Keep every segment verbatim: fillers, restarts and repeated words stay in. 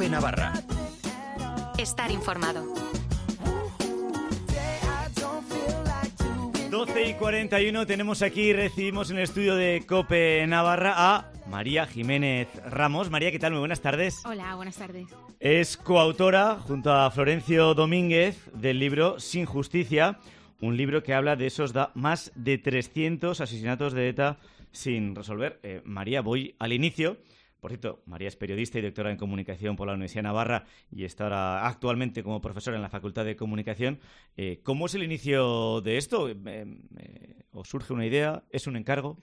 COPE Navarra. Estar informado. doce y cuarenta y uno tenemos aquí, recibimos en el estudio de COPE Navarra a María Jiménez Ramos. María, ¿qué tal? Muy buenas tardes. Hola, buenas tardes. Es coautora, junto a Florencio Domínguez, del libro Sin Justicia, un libro que habla de esos da- más de trescientos asesinatos de ETA sin resolver. Eh, María, voy al inicio. Por cierto, María es periodista y doctora en comunicación por la Universidad de Navarra y está ahora actualmente como profesora en la Facultad de Comunicación. Eh, ¿Cómo es el inicio de esto? Eh, eh, ¿Os surge una idea? ¿Es un encargo?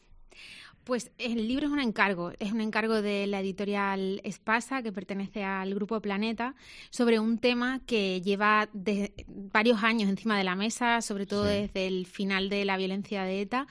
Pues el libro es un encargo, es un encargo de la editorial Espasa, que pertenece al Grupo Planeta, sobre un tema que lleva de varios años encima de la mesa, sobre todo sí. desde el final de la violencia de ETA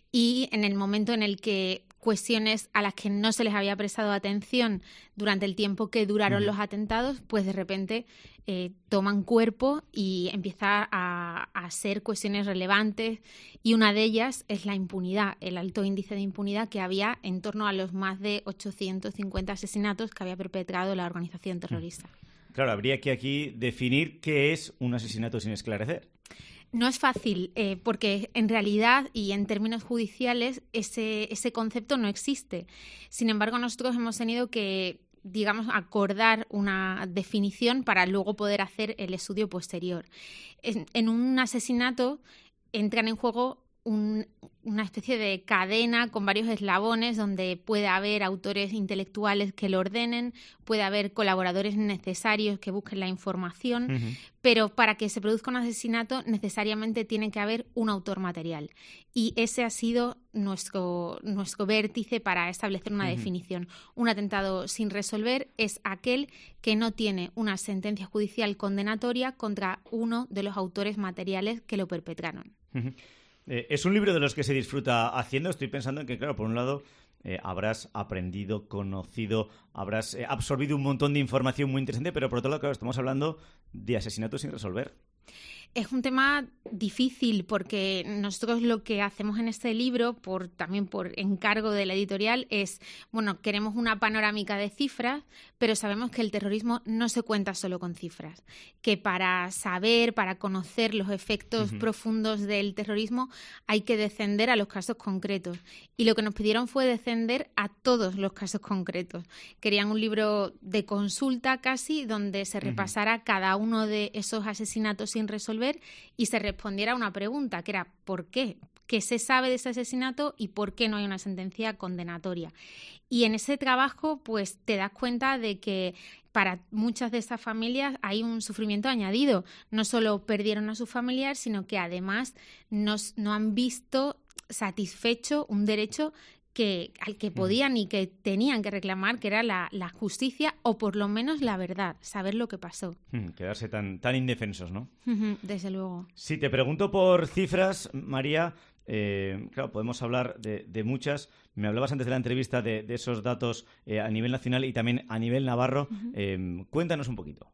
y en el momento en el que cuestiones a las que no se les había prestado atención durante el tiempo que duraron uh-huh. los atentados, pues de repente eh, toman cuerpo y empieza a, a ser cuestiones relevantes, y una de ellas es la impunidad, el alto índice de impunidad que había en torno a los más de ochocientos cincuenta asesinatos que había perpetrado la organización terrorista. Claro, habría que aquí definir qué es un asesinato sin esclarecer. No es fácil, eh, porque en realidad y en términos judiciales ese, ese concepto no existe. Sin embargo, nosotros hemos tenido que, digamos, acordar una definición para luego poder hacer el estudio posterior. En, en un asesinato entran en juego un, una especie de cadena con varios eslabones donde puede haber autores intelectuales que lo ordenen, puede haber colaboradores necesarios que busquen la información, uh-huh. pero para que se produzca un asesinato necesariamente tiene que haber un autor material. Y ese ha sido nuestro, nuestro vértice para establecer una uh-huh. definición. Un atentado sin resolver es aquel que no tiene una sentencia judicial condenatoria contra uno de los autores materiales que lo perpetraron. Uh-huh. Eh, es un libro de los que se disfruta haciendo. Estoy pensando en que, claro, por un lado eh, habrás aprendido, conocido, habrás eh, absorbido un montón de información muy interesante, pero por otro lado, claro, estamos hablando de asesinatos sin resolver. Es un tema difícil porque nosotros lo que hacemos en este libro, por también por encargo de la editorial, es, bueno, queremos una panorámica de cifras, pero sabemos que el terrorismo no se cuenta solo con cifras, que para saber, para conocer los efectos uh-huh. profundos del terrorismo hay que descender a los casos concretos. Y lo que nos pidieron fue descender a todos los casos concretos. Querían un libro de consulta casi, donde se repasara uh-huh. cada uno de esos asesinatos sin resolver y se respondiera a una pregunta, que era ¿por qué? ¿Qué se sabe de ese asesinato y por qué no hay una sentencia condenatoria? Y en ese trabajo pues te das cuenta de que para muchas de esas familias hay un sufrimiento añadido. No solo perdieron a su familiar, sino que además no, no han visto satisfecho un derecho que al que podían y que tenían que reclamar, que era la, la justicia o por lo menos la verdad, saber lo que pasó. Hmm, quedarse tan, tan indefensos, ¿no? Desde luego. Si te pregunto por cifras, María, eh, claro, podemos hablar de, de muchas. Me hablabas antes de la entrevista de, de esos datos eh, a nivel nacional y también a nivel navarro. Uh-huh. Eh, cuéntanos un poquito.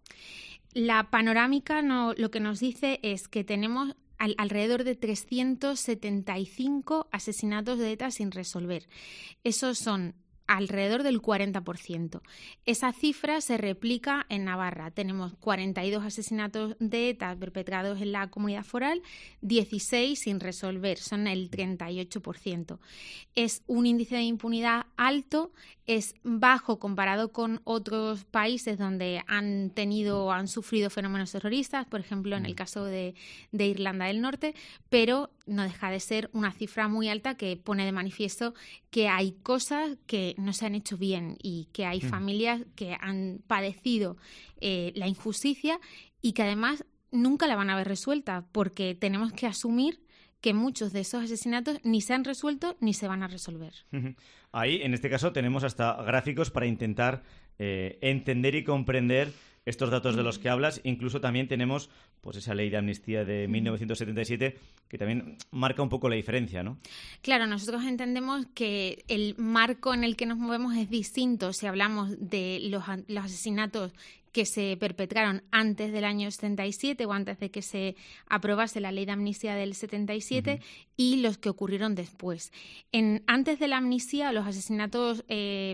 La panorámica no, lo que nos dice es que tenemos Al, alrededor de trescientos setenta y cinco asesinatos de ETA sin resolver. Esos son alrededor del cuarenta por ciento. Esa cifra se replica en Navarra. Tenemos cuarenta y dos asesinatos de ETA perpetrados en la comunidad foral, dieciséis sin resolver, son el treinta y ocho por ciento. Es un índice de impunidad alto, es bajo comparado con otros países donde han tenido o han sufrido fenómenos terroristas, por ejemplo en el caso de, de Irlanda del Norte, pero no deja de ser una cifra muy alta que pone de manifiesto que hay cosas que no se han hecho bien y que hay mm. familias que han padecido eh, la injusticia y que además nunca la van a ver resuelta, porque tenemos que asumir que muchos de esos asesinatos ni se han resuelto ni se van a resolver. Ahí, en este caso, tenemos hasta gráficos para intentar eh, entender y comprender estos datos de los que hablas. Incluso también tenemos pues esa ley de amnistía de mil novecientos setenta y siete que también marca un poco la diferencia, ¿no? Claro, nosotros entendemos que el marco en el que nos movemos es distinto si hablamos de los, los asesinatos que se perpetraron antes del año setenta y siete o antes de que se aprobase la ley de amnistía del setenta y siete uh-huh. y los que ocurrieron después. En, antes de la amnistía, los asesinatos eh,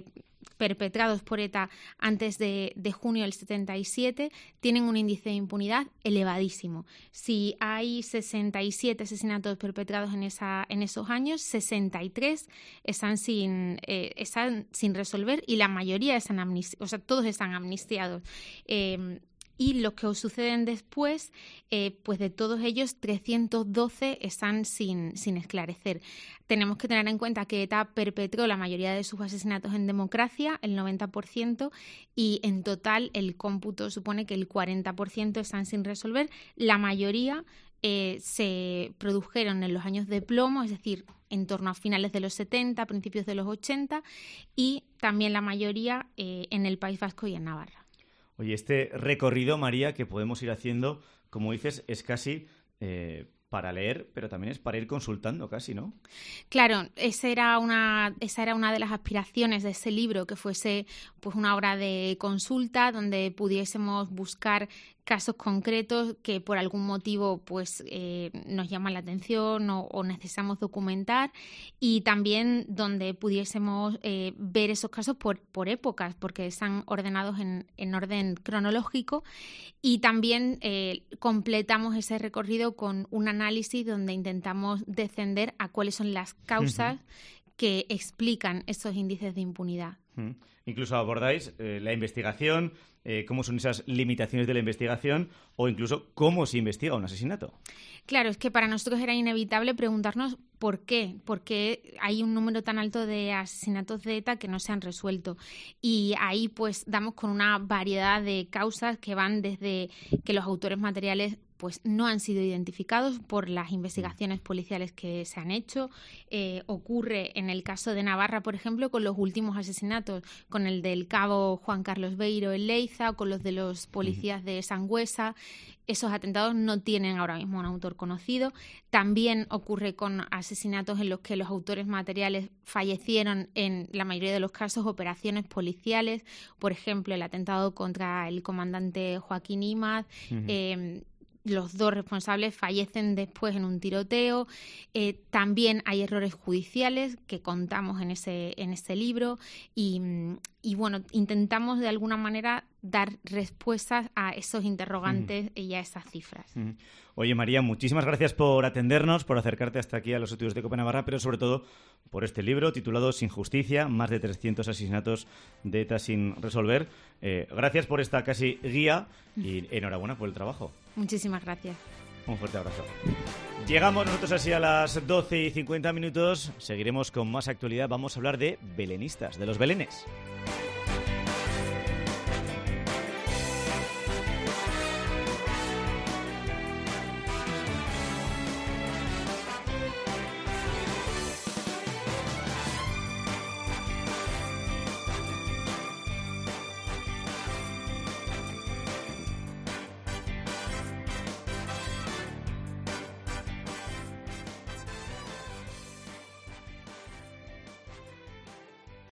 perpetrados por ETA antes de, de junio del setenta y siete tienen un índice de impunidad elevadísimo. Si hay sesenta y siete asesinatos perpetrados en, esa, en esos años, sesenta y tres están sin, eh, están sin resolver y la mayoría están amnistiados, o sea, todos están amnistiados. Eh, Y los que suceden después, eh, pues de todos ellos, trescientos doce están sin, sin esclarecer. Tenemos que tener en cuenta que ETA perpetró la mayoría de sus asesinatos en democracia, el noventa por ciento, y en total el cómputo supone que el cuarenta por ciento están sin resolver. La mayoría eh, se produjeron en los años de plomo, es decir, en torno a finales de los setenta, principios de los ochenta, y también la mayoría eh, en el País Vasco y en Navarra. Oye, este recorrido, María, que podemos ir haciendo, como dices, es casi eh, para leer, pero también es para ir consultando casi, ¿no? Claro, esa era una, esa era una de las aspiraciones de ese libro, que fuese pues una obra de consulta donde pudiésemos buscar casos concretos que por algún motivo pues eh, nos llaman la atención o, o necesitamos documentar, y también donde pudiésemos eh, ver esos casos por, por épocas, porque están ordenados en, en orden cronológico, y también eh, completamos ese recorrido con un análisis donde intentamos descender a cuáles son las causas uh-huh. que explican esos índices de impunidad. Uh-huh. Incluso abordáis eh, la investigación, eh, cómo son esas limitaciones de la investigación o incluso cómo se investiga un asesinato. Claro, es que para nosotros era inevitable preguntarnos por qué, por qué hay un número tan alto de asesinatos de ETA que no se han resuelto. Y ahí pues damos con una variedad de causas que van desde que los autores materiales pues no han sido identificados por las investigaciones policiales que se han hecho. Eh, ocurre en el caso de Navarra, por ejemplo, con los últimos asesinatos, con el del cabo Juan Carlos Beiro en Leiza o con los de los policías de Sangüesa. Esos atentados no tienen ahora mismo un autor conocido. También ocurre con asesinatos en los que los autores materiales fallecieron, en la mayoría de los casos, operaciones policiales. Por ejemplo, el atentado contra el comandante Joaquín Imaz. Uh-huh. Eh, Los dos responsables fallecen después en un tiroteo. Eh, también hay errores judiciales que contamos en ese, en ese libro y, y, bueno, intentamos de alguna manera dar respuestas a esos interrogantes uh-huh. y a esas cifras. Uh-huh. Oye, María, muchísimas gracias por atendernos, por acercarte hasta aquí a los estudios de Cope Navarra, pero sobre todo por este libro titulado Sin Justicia, más de trescientos asesinatos de ETA sin resolver. Eh, gracias por esta casi guía y enhorabuena por el trabajo. Muchísimas gracias. Un fuerte abrazo. Llegamos nosotros así a las doce y cincuenta minutos. Seguiremos con más actualidad. Vamos a hablar de belenistas, de los belenes.